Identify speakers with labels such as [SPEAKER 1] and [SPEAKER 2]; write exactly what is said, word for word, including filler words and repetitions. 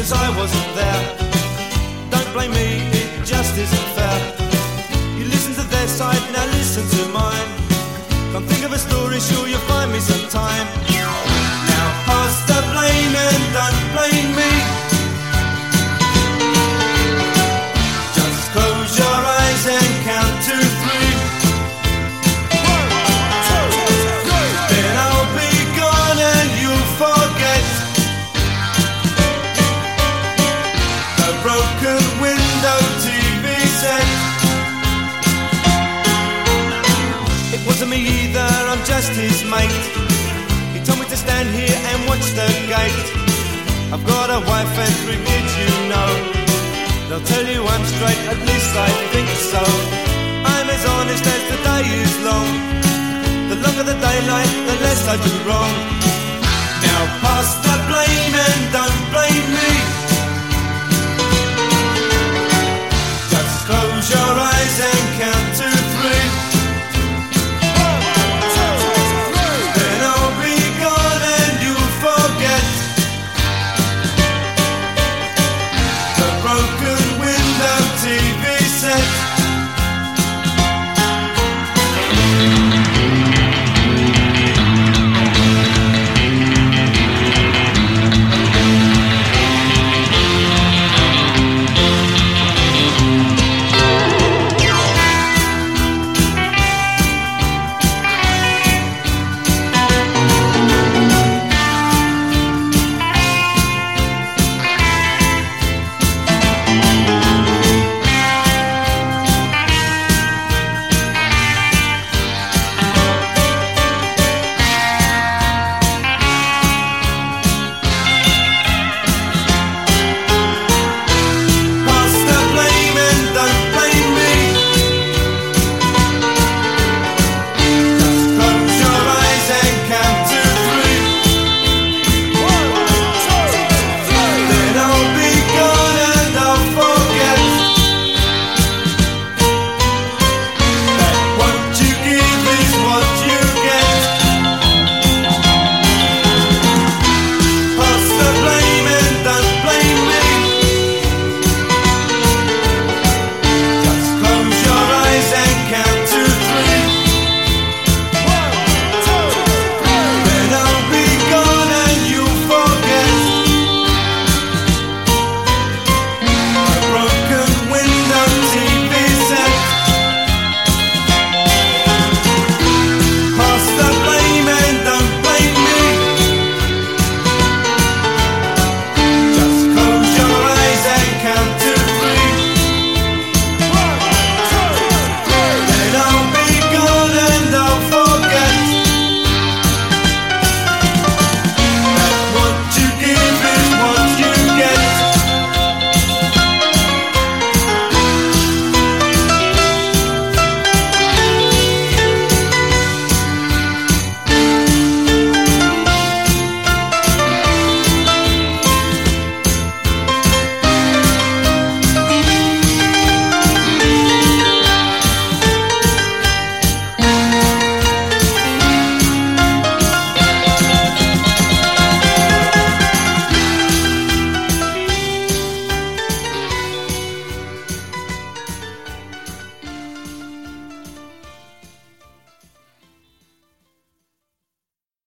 [SPEAKER 1] 'cause I wasn't there. Don't blame me, it just isn't fair. You listen to their side, now listen to mine. Can't think of a story, sure you'll find me sometime. Now pass the blame and don't blame me. Just close your eyes and count to three. One, two, three. Then I'll be gone and you'll forget the broken window T V set. It wasn't me either, I'm just his mate. He told me to stand here and watch the gate. I've got a wife and three kids, you know. They'll tell you I'm straight, at least I think so. I'm as honest as the day is long. The longer the daylight, the less I do wrong. Now pass the blame and don't blame me.